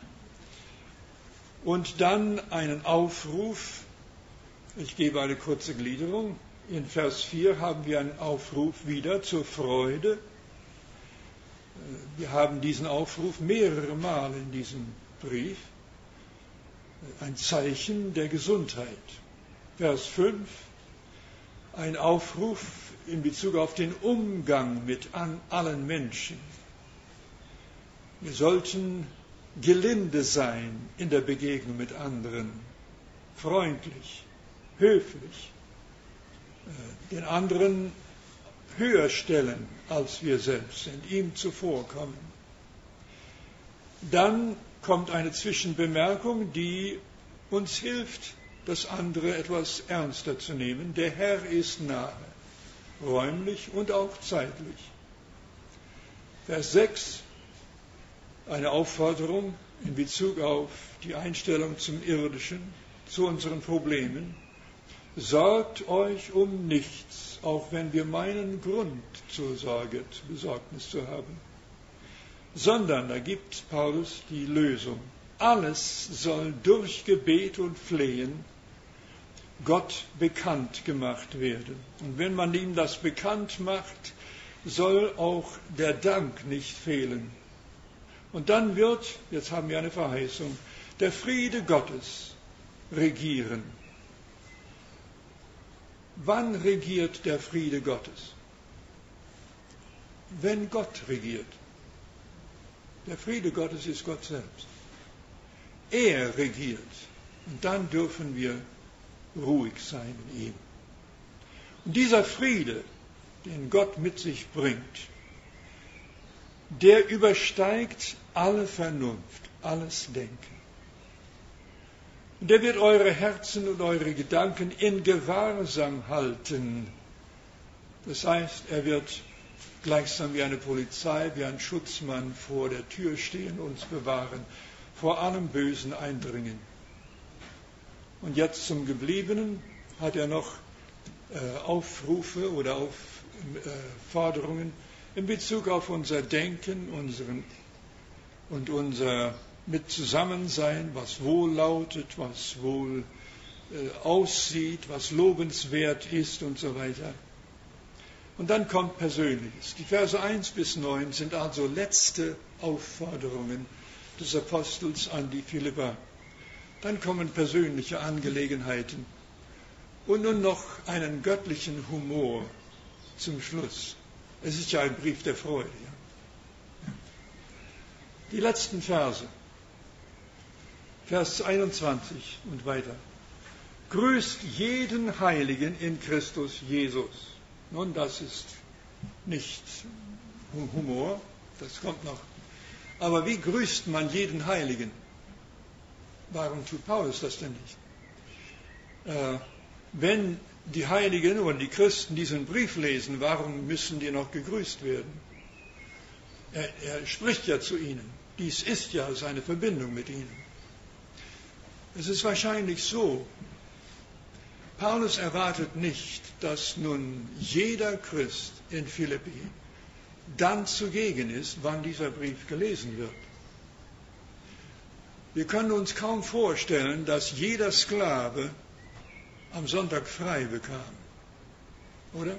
Und dann einen Aufruf. Ich gebe eine kurze Gliederung. In Vers 4 haben wir einen Aufruf wieder zur Freude. Wir haben diesen Aufruf mehrere Mal in diesem Brief. Ein Zeichen der Gesundheit. Vers 5. Ein Aufruf in Bezug auf den Umgang mit allen Menschen. Wir sollten gelinde sein in der Begegnung mit anderen, freundlich, höflich, den anderen höher stellen, als wir selbst sind, ihm zuvorkommen. Dann kommt eine Zwischenbemerkung, die uns hilft, das andere etwas ernster zu nehmen. Der Herr ist nahe, räumlich und auch zeitlich. Vers 6, eine Aufforderung in Bezug auf die Einstellung zum Irdischen, zu unseren Problemen. Sorgt euch um nichts, auch wenn wir meinen Grund zur Sorge, zur Besorgnis zu haben. Sondern, da gibt Paulus die Lösung. Alles soll durch Gebet und Flehen Gott bekannt gemacht werden. Und wenn man ihm das bekannt macht, soll auch der Dank nicht fehlen. Und dann wird, jetzt haben wir eine Verheißung, der Friede Gottes regieren. Wann regiert der Friede Gottes? Wenn Gott regiert. Der Friede Gottes ist Gott selbst. Er regiert. Und dann dürfen wir ruhig sein in ihm. Und dieser Friede, den Gott mit sich bringt, der übersteigt alle Vernunft, alles Denken. Und der wird eure Herzen und eure Gedanken in Gewahrsam halten. Das heißt, er wird gleichsam wie eine Polizei, wie ein Schutzmann vor der Tür stehen, uns bewahren, vor allem bösen Eindringen. Und jetzt zum Gebliebenen hat er noch Aufrufe oder Forderungen in Bezug auf unser Denken, unser mit Zusammensein, was wohl lautet, was wohl aussieht, was lobenswert ist und so weiter. Und dann kommt Persönliches. Die Verse 1 bis 9 sind also letzte Aufforderungen des Apostels an die Philipper. Dann kommen persönliche Angelegenheiten und nun noch einen göttlichen Humor zum Schluss. Es ist ja ein Brief der Freude. Ja. Die letzten Verse, Vers 21 und weiter. Grüßt jeden Heiligen in Christus Jesus. Nun, das ist nicht Humor, das kommt noch. Aber wie grüßt man jeden Heiligen? Warum tut Paulus das denn nicht? Wenn die Heiligen oder die Christen diesen Brief lesen, warum müssen die noch gegrüßt werden? Er spricht ja zu ihnen. Dies ist ja seine Verbindung mit ihnen. Es ist wahrscheinlich so, Paulus erwartet nicht, dass nun jeder Christ in Philippi dann zugegen ist, wann dieser Brief gelesen wird. Wir können uns kaum vorstellen, dass jeder Sklave am Sonntag frei bekam, oder?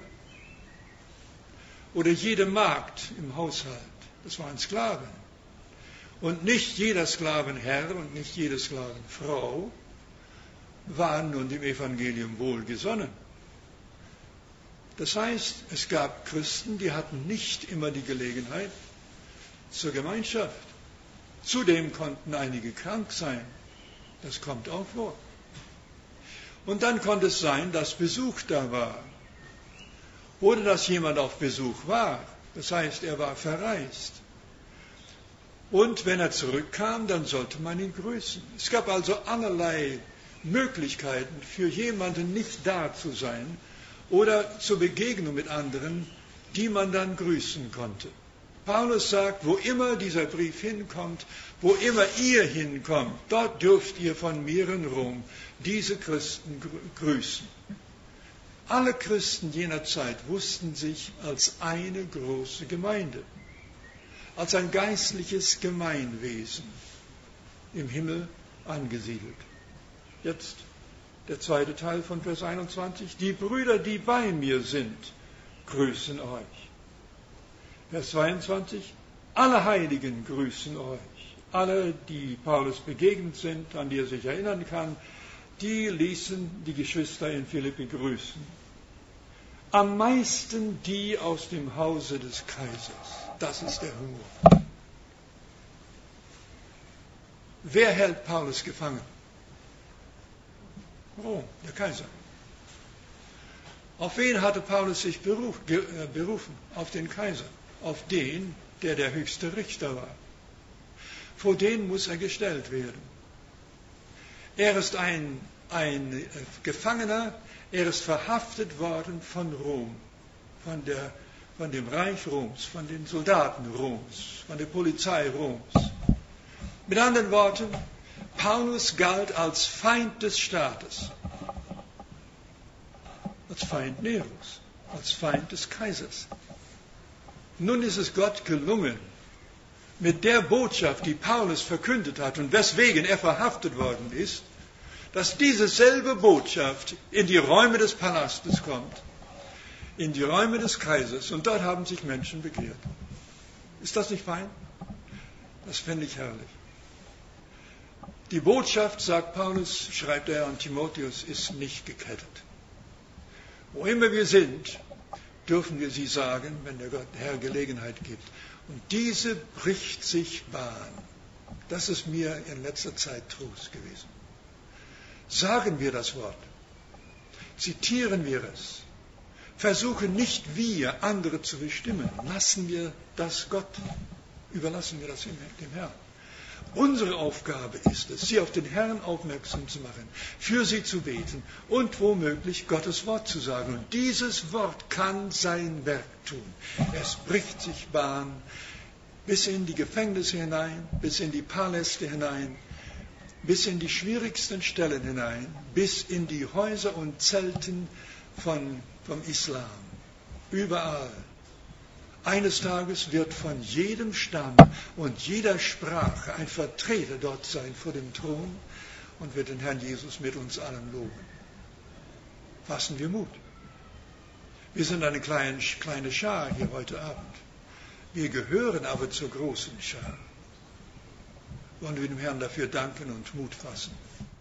Oder jede Magd im Haushalt, das waren Sklaven. Und nicht jeder Sklavenherr und nicht jede Sklavenfrau waren nun dem Evangelium wohlgesonnen. Das heißt, es gab Christen, die hatten nicht immer die Gelegenheit zur Gemeinschaft. Zudem konnten einige krank sein. Das kommt auch vor. Und dann konnte es sein, dass Besuch da war. Oder dass jemand auf Besuch war. Das heißt, er war verreist. Und wenn er zurückkam, dann sollte man ihn grüßen. Es gab also allerlei Möglichkeiten für jemanden nicht da zu sein oder zur Begegnung mit anderen, die man dann grüßen konnte. Paulus sagt, wo immer dieser Brief hinkommt, wo immer ihr hinkommt, dort dürft ihr von mir in Rom diese Christen grüßen. Alle Christen jener Zeit wussten sich als eine große Gemeinde, als ein geistliches Gemeinwesen im Himmel angesiedelt. Jetzt der zweite Teil von Vers 21. Die Brüder, die bei mir sind, grüßen euch. Vers 22. Alle Heiligen grüßen euch. Alle, die Paulus begegnet sind, an die er sich erinnern kann, die ließen die Geschwister in Philippi grüßen. Am meisten die aus dem Hause des Kaisers. Das ist der Humor. Wer hält Paulus gefangen? Rom, der Kaiser. Auf wen hatte Paulus sich berufen? Auf den Kaiser. Auf den, der der höchste Richter war. Vor den muss er gestellt werden. Er ist ein Gefangener, er ist verhaftet worden von Rom, von dem Reich Roms, von den Soldaten Roms, von der Polizei Roms. Mit anderen Worten, Paulus galt als Feind des Staates, als Feind Neros, als Feind des Kaisers. Nun ist es Gott gelungen, mit der Botschaft, die Paulus verkündet hat und weswegen er verhaftet worden ist, dass diese selbe Botschaft in die Räume des Palastes kommt, in die Räume des Kaisers, und dort haben sich Menschen bekehrt. Ist das nicht fein? Das fände ich herrlich. Die Botschaft, sagt Paulus, schreibt er an Timotheus, ist nicht gekettet. Wo immer wir sind, dürfen wir sie sagen, wenn der Herr Gelegenheit gibt. Und diese bricht sich Bahn. Das ist mir in letzter Zeit Trost gewesen. Sagen wir das Wort. Zitieren wir es. Versuchen nicht wir, andere zu bestimmen. Lassen wir das Gott. Überlassen wir das dem Herrn. Unsere Aufgabe ist es, sie auf den Herrn aufmerksam zu machen, für sie zu beten und womöglich Gottes Wort zu sagen. Und dieses Wort kann sein Werk tun. Es bricht sich Bahn bis in die Gefängnisse hinein, bis in die Paläste hinein, bis in die schwierigsten Stellen hinein, bis in die Häuser und Zelten vom Islam. Überall. Eines Tages wird von jedem Stamm und jeder Sprache ein Vertreter dort sein vor dem Thron und wird den Herrn Jesus mit uns allen loben. Fassen wir Mut. Wir sind eine kleine Schar hier heute Abend. Wir gehören aber zur großen Schar. Wollen wir dem Herrn dafür danken und Mut fassen.